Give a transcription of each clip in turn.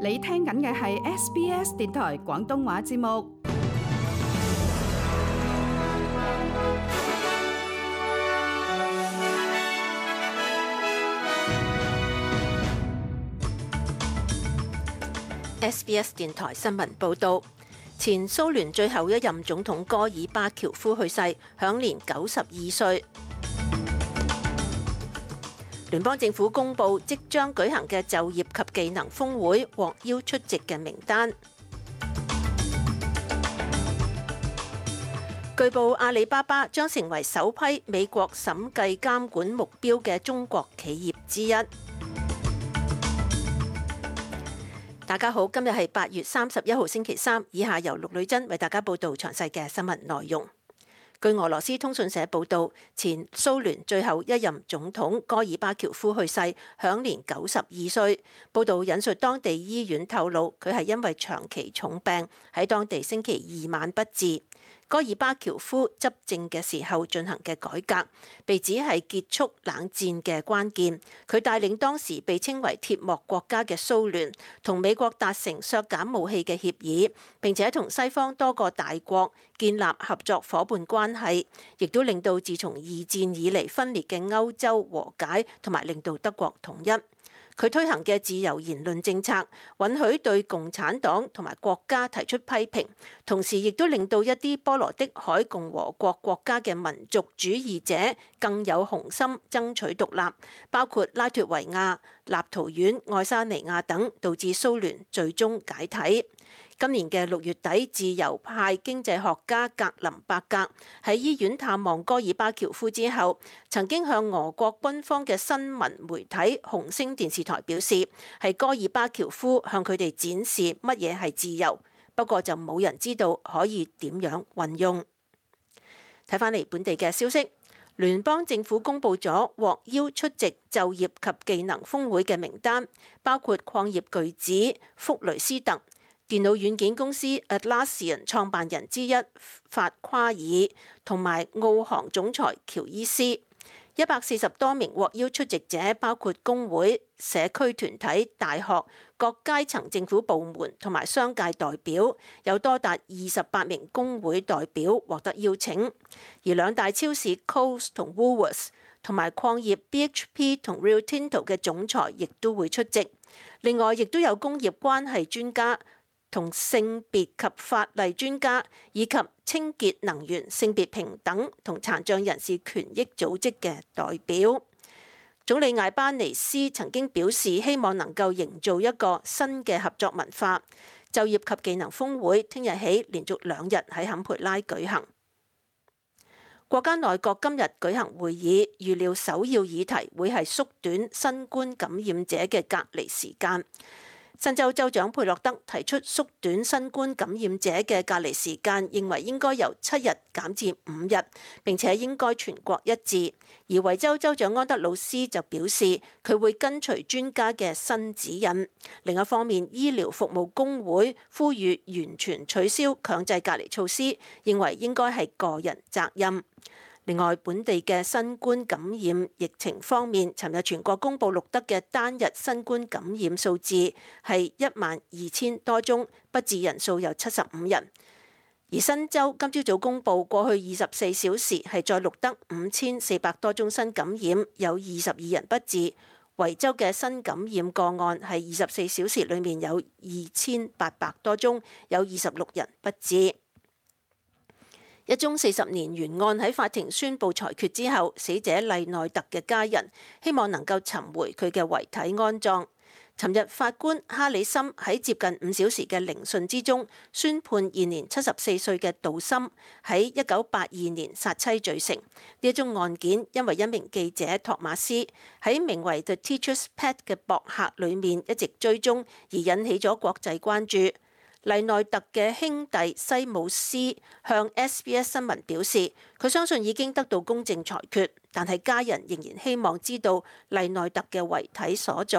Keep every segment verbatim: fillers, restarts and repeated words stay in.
你聽緊嘅係 S B S 電台廣東話節目。 S B S 電台新聞報導，前蘇聯最後一任總統戈爾巴喬夫去世，享年九十二歲。聯邦政府公布即將舉行嘅就業及技能峰會獲邀出席嘅名單。據報阿里巴巴將成為首批美國審計監管目標嘅中國企業之一。大家好，今日係八月三十一號星期三，以下由陸女真為大家報道詳細嘅新聞內容。據俄羅斯通訊社報道，前蘇聯最後一任總統戈爾巴喬夫去世，享年九十二歲。報道引述當地醫院透露，佢係因為長期重病，喺當地星期二晚不治。戈爾巴喬夫執政嘅時候進行嘅改革，被指係結束冷戰嘅關鍵。佢帶領當時被稱為鐵幕國家嘅蘇聯，同美國達成削減武器嘅協議，並且同西方多個大國建立合作夥伴關係，亦都令到自從二戰以嚟分裂嘅歐洲和解，同埋令到德國統一。佢推行嘅自由言論政策，允許對共產黨同埋國家提出批評，同時亦都令到一啲波羅的海共和國國家嘅民族主義者更有雄心爭取獨立，包括拉脫維亞、立陶宛、愛沙尼亞等，導致蘇聯最終解體。今年嘅六月底，自由派經濟學家格林伯格喺醫院探望戈爾巴喬夫之後，曾經向俄國軍方嘅新聞媒體紅星電視台表示，係戈爾巴喬夫向佢哋展示乜嘢係自由，不過就冇人知道可以點樣運用。睇返嚟本地嘅消息，聯邦政府公布咗獲邀出席就業及技能峰會嘅名單，包括礦業巨子福雷斯特、電腦軟件公司 Atlassian 創辦人之一法夸爾同埋澳航總裁喬伊斯。一百四十多名獲邀出席者包括工會、社區團體、大學、各階層政府部門同埋商界代表，有多達二十八名工會代表獲得邀請。而兩大超市 Coles 同 Woolworths 同埋礦業 B H P 同 Rio Tinto 嘅總裁亦都會出席。另外，亦都有工業關係專家、同性別及法例專家，以及清潔能源、性別平等同殘障人士權益組織嘅代表。總理艾班尼斯曾經表示，希望能夠營造一個新嘅合作文化。就業及技能峰會聽日起連續兩日喺坎培拉舉行。國家內閣今日舉行會議，預料首要議題會係縮短新冠感染者嘅隔離時間。新州州長佩洛德提出縮短新冠感染者嘅隔離時間，認為應該由七日減至五日，並且應該全國一致。而維州州長安德魯斯就表示，佢會跟隨專家嘅新指引。另一方面，醫療服務工會呼籲完全取消強制隔離措施，認為應該係個人責任。另外，本地嘅新冠感染疫情方面，尋日全國公佈錄得嘅單日新冠感染數字係一萬二千多宗，不治人數有七十五人。而新州今朝早公佈過去二十四小時係再錄得五千四百多宗新感染，有二十二人不治。維州嘅新感染個案係二十四小時裡面有二千八百多宗，有二十六人不治。一宗四十年懸案喺法庭宣布裁決之後，死者麗奈特嘅家人希望能夠尋回佢嘅遺體安葬。尋日法官哈里森喺接近五小時嘅聆訊之中，宣判現年七十四歲嘅杜森喺一九八二年殺妻罪成。呢一宗案件因為一名記者托馬斯喺名為 The Teacher's Pet 嘅博客裡面一直追蹤，而引起咗國際關注。麗奈特嘅兄弟西姆斯向 S B S 新聞表示，佢相信已經得到公正裁決，但係家人仍然希望知道麗奈特嘅遺體所在。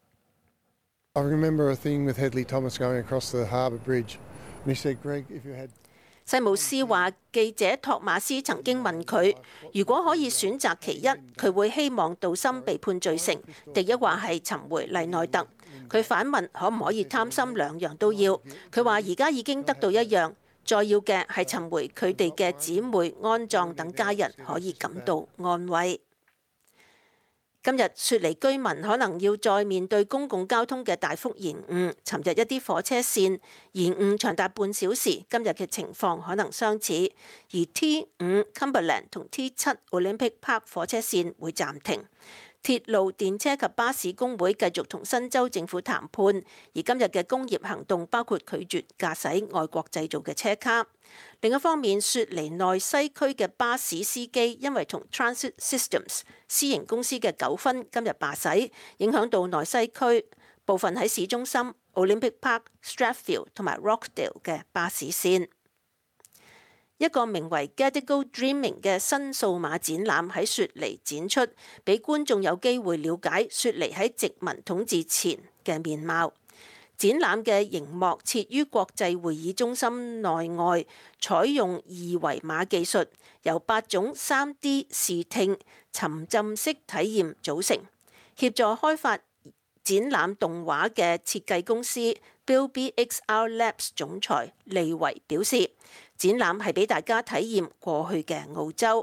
I remember a thing with Hedley Thomas going across the Harbour Bridge, and he said, "Greg, if you had..." 西姆斯話：記者托馬斯曾經問佢，如果可以選擇其一，佢會希望杜森被判罪成，定抑或係尋回麗奈特。 佢反問可唔可以貪心兩樣都要？佢話而家已經得到一樣，再要嘅係尋回佢哋嘅姊妹安葬等家人可以感到安慰。今日雪梨居民可能要再面對公共交通嘅大幅延誤。尋日一啲火車線延誤長達半小時，今日嘅情況可能相似。而 T 五 Cumberland 同 T 七 Olympic Park 火車線會暫停。鐵路、電車及巴士工會繼續同新州政府談判，而今日嘅工業行動包括拒絕駕駛外國製造嘅車卡。另一方面，雪梨內西區嘅巴士司機因為同 Transit Systems 私營公司嘅糾紛，今日罷駛，影響到內西區部分喺市中心、Olympic Park、Strathfield 同埋 Rockdale 嘅巴士線。一個名為 Gadigal Dreaming 嘅新數碼展覽喺雪梨展出，俾觀眾有機會了解雪梨喺殖民統治前嘅面貌。展覽嘅熒幕設於國際會議中心內外，採用二維碼技術，由八種 三 D 視聽沉浸式體驗組成。協助開發展覽動畫嘅設計公司 Bilby X R Labs 總裁利維表示，展覽係俾大家體驗過去嘅澳洲。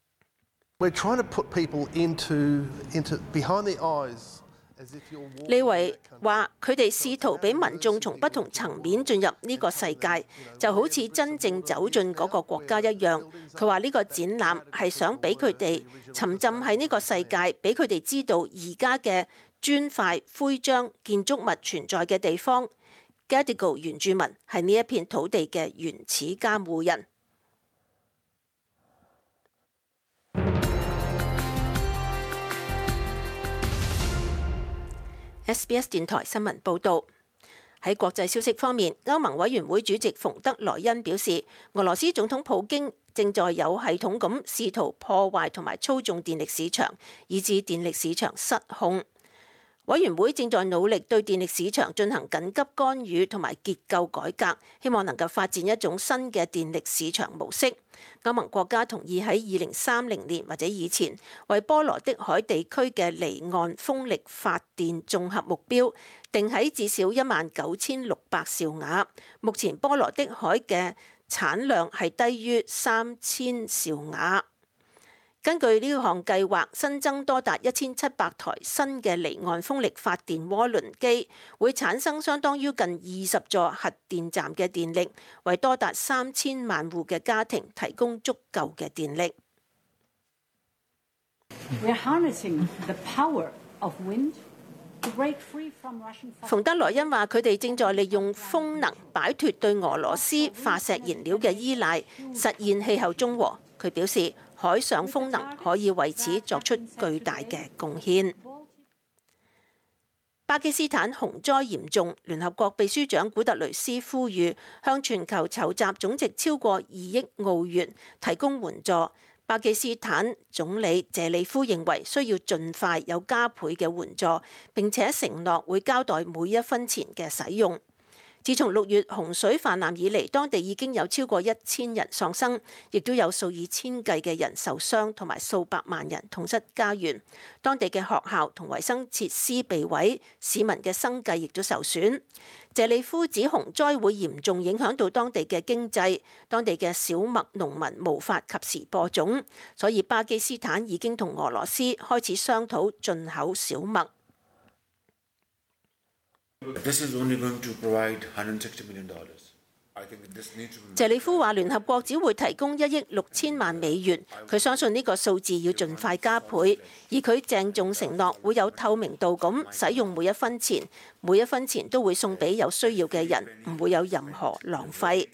We're trying to put people into, into behind the eyes. 利維話：佢哋試圖俾民眾從不同層面進入呢個世界，就好似真正走進嗰個國家一樣。佢話呢個展覽係想俾佢哋沉浸喺呢個世界，俾佢哋知道而家嘅磚塊、灰漿建築物存在嘅地方。Gadigal 原住民係呢一片土地嘅原始監護人。S B S 電台新聞報導。喺國際消息方面，歐盟委員會主席馮德萊恩表示，俄羅斯總統普京正在有系統咁試圖破壞同埋操縱電力市場，以致電力市場失控。委員會正在努力對電力市場進行緊急干預同埋結構改革，希望能夠發展一種新嘅電力市場模式。歐盟國家同意喺二零三零年或者以前，為波羅的海地區嘅離岸風力發電綜合目標定喺至少一萬九千六百兆瓦。目前波羅的海嘅產量係低於三千兆瓦。根據呢項計劃，新增多達一千七百台新嘅離岸風力發電渦輪機，會產生相當於近二十座核電站嘅電力，為多達三千萬戶嘅家庭提供足夠嘅電力。 We're harnessing the power of wind. 馮德萊恩話：佢哋正在利用風能擺脱對俄羅斯化石燃料嘅依賴，實現氣候中和。佢表示，海上風能可以為此作出巨大嘅貢獻。巴基斯坦洪災嚴重，聯合國秘書長古特雷斯呼籲向全球籌集總值超過二億澳元提供援助。巴基斯坦總理謝里夫認為需要盡快有加倍嘅援助，並且承諾會交代每一分錢嘅使用。自從六月洪水泛濫以嚟，當地已經有超過一千人喪生，亦都有數以千計嘅人受傷，同埋數百萬人痛失家園。當地嘅學校同衛生設施被毀，市民嘅生計亦都受損。謝里夫指洪災會嚴重影響到當地嘅經濟，當地嘅小麥農民無法及時播種，所以巴基斯坦已經同俄羅斯開始商討進口小麥。 This is only going to provide one hundred sixty million dollars. 謝里夫話：聯合國只會提供一億六千萬美元，佢相信呢個數字要盡快加倍，而佢鄭重承諾會有透明度咁使用每一分錢，每一分錢都會送俾有需要嘅人，唔會有任何浪費。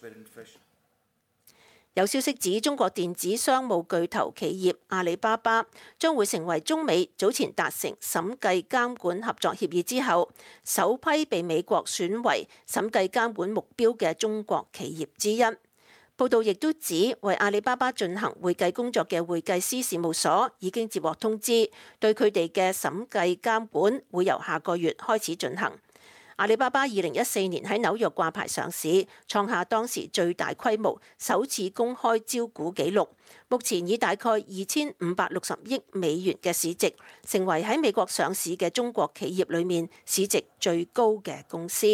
有消息指，中國電子商務巨頭企業阿里巴巴將會成為中美早前達成審計監管合作協議之後，首批被美國選為審計監管目標嘅中國企業之一。報道亦都指，為阿里巴巴進行會計工作嘅會計師事務所已經接獲通知，對佢哋嘅審計監管會由下個月開始進行。 阿里巴巴二零一四年喺紐約掛牌上市，創下當時最大規模、首次公開招股紀錄。目前以大概二千五百六十億美元嘅市值，成為喺美國上市嘅中國企業裏面市值最高嘅公司。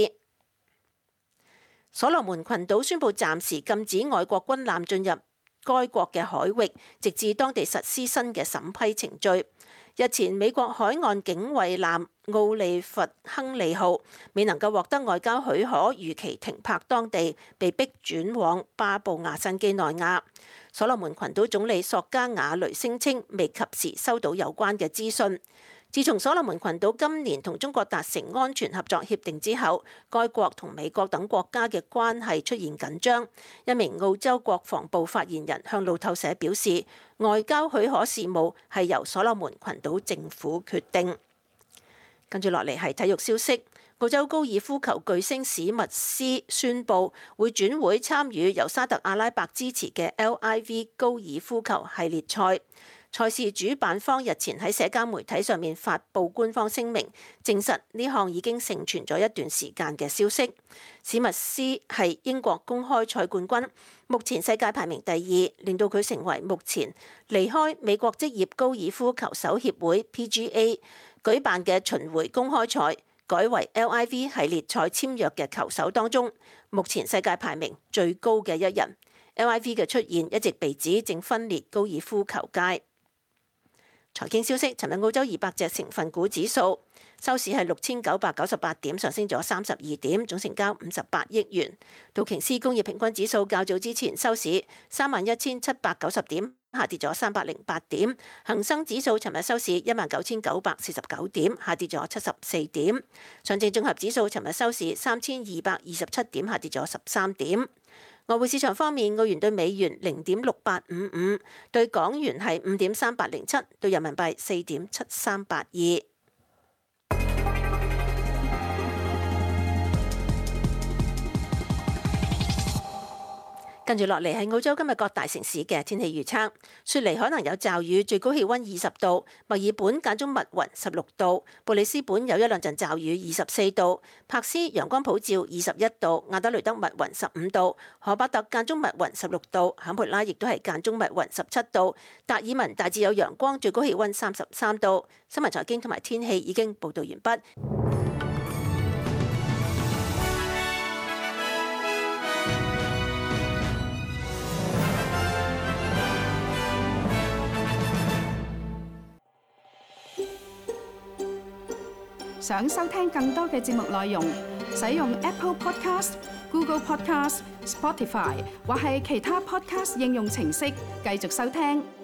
所羅門群島宣布暫時禁止外國軍艦進入該國嘅海域，直至當地實施新嘅審批程序。日前，美國海岸警衛艦奧利弗亨利號未能夠獲得外交許可，如期停泊當地，被逼轉往巴布亞新幾內亞。所羅門群島總理索加瓦雷聲稱未及時收到有關嘅資訊。自從所羅門群島今年同中國達成安全合作協定之後，該國同美國等國家嘅關係出現緊張。一名澳洲國防部發言人向路透社表示，外交許可事務係由所羅門群島政府決定。跟住落嚟係體育消息，澳洲高爾夫球巨星史密斯宣布會轉會參與由沙特阿拉伯支持嘅 L I V 高爾夫球系列賽。賽事主辦方日前喺社交媒體上面發布官方聲明，證實呢項已經盛傳咗一段時間嘅消息。史密斯係英國公開賽冠軍，目前世界排名第二，令到佢成為目前離開美國職業高爾夫球手協會 P G A 舉辦嘅巡迴公開賽，改為 L I V 系列賽簽約嘅球手當中，目前世界排名最高嘅一人。L I V 嘅出現一直被指正分裂高爾夫球界。財經消息，尋日澳洲二百隻成分股指數收市係六千九百九十八點，上升咗三十二點，總成交五十八億元。道瓊斯工業平均指數較早之前收市三萬一千七百九十點，下跌咗三百零八點。恒生指數尋日收市一萬九千九百四十九點，下跌咗七十四點。上證綜合指數尋日收市三千二百二十七點，下跌咗十三點。外匯市場方面，澳元對美元零點六八五五，對港元係五點三八零七，對人民幣四點七三八二。跟住落嚟係澳洲今日各大城市嘅天氣預測。雪梨可能有驟雨，最高氣温二十度；墨爾本間中密雲十六度；布里斯本有一兩陣驟雨二十四度；柏斯陽光普照二十一度；亞德雷德密雲十五度；荷伯特間中密雲十六度；坎培拉亦都係間中密雲十七度；達爾文大致有陽光，最高氣温三十三度。新聞財經同埋天氣已經報導完畢。 想收聽更多嘅節目內容，使用 Apple Podcast、Google Podcast、Spotify 或係其他 Podcast 應用程式繼續收聽。